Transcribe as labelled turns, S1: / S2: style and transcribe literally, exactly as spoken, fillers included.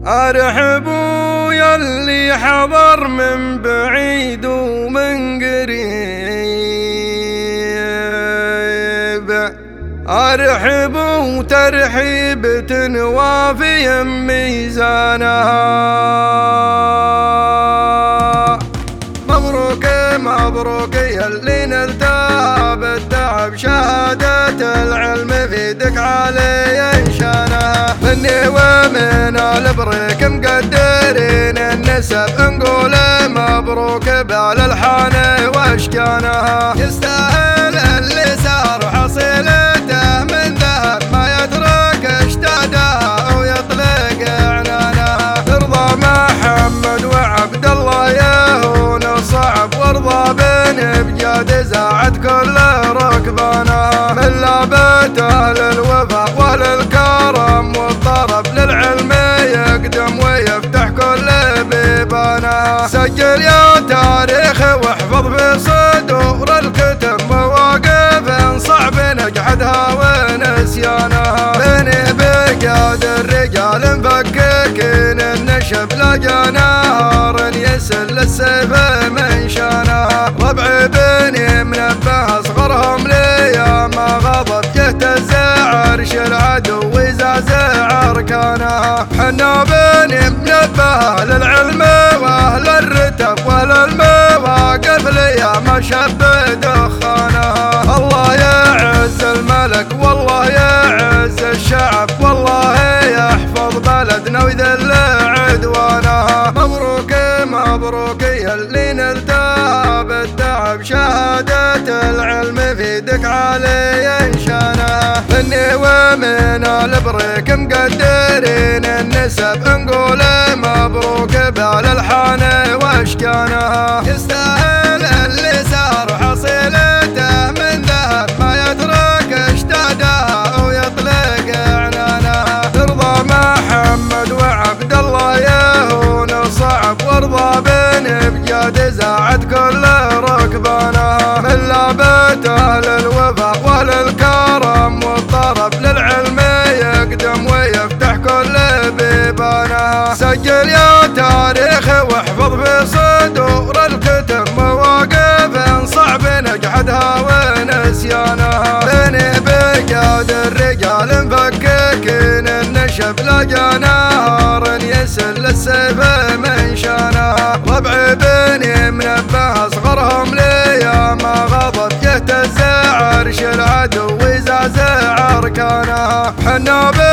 S1: ارحبوا يلي حضر من بعيد ومن قريب، ارحبوا ترحيبة وافي ميزانها. مبروك مبروك يلي نلتها بالتعب، شهادة العلم في دك علي انشانها. مني ومن البريك مقدرين النسب، نقول مبروك بالالحان واشكانها. يستاهل اللي صار حصيلته من ذهب، ما يترك اشتادها ويطلق عنانها. ترضى محمد وعبد الله يهون الصعب، وارضى بن بجاد زاعد كل ركبانها. من لابت اهل الوفا واهل الكرم والطرب، للعلم يقدم ويفتح كل بيبانها. سجل يا تاريخ واحفظ في صدور الكتب مواقف صعب نجحدها ونسيانها. بني بقاد الرجال مفككين النشب، لقى نهار يسل السيف من شانها. ربع بني منبه اصغرهم ليا ما غضب، يهتز عرش العدو ويزعزع اركانها. حنا بني منبه للعلم واهل الرتب، واهل المواقف ليا ما شب دخانها. الله يعز الملك والله يعز الشعب، والله يحفظ بلدنا ويذل عدوانها. مبروك مبروك يلي نلتها بالتعب، شهادة العلم في دك علي انشانها. مني ومن البريك مقدرين النسب، نقول مبروك بالالحان واشكانها. يستاهل اللي صار حصيلته من ذهب، ما يترك اشتادها ويطلق عنانها. ترضى محمد وعبد الله يهون الصعب، وارضى بن بجاد زاعد كل ركبانها. من لابت اهل الوفا واهل الكرم والطرب، للعلم يقدم ويفتح كل بيبانها. سجل يا تاريخ واحفظ في صدور الكتب مواقف صعب نجحدها ونسيانها. بني بقاد الرجال مفككين النشب، لقى نهار يسل السيف من شانها. ربع بني منبه اصغرهم ليا ما غضب، يهتز عرش العدو ويزعزع اركانها. حنا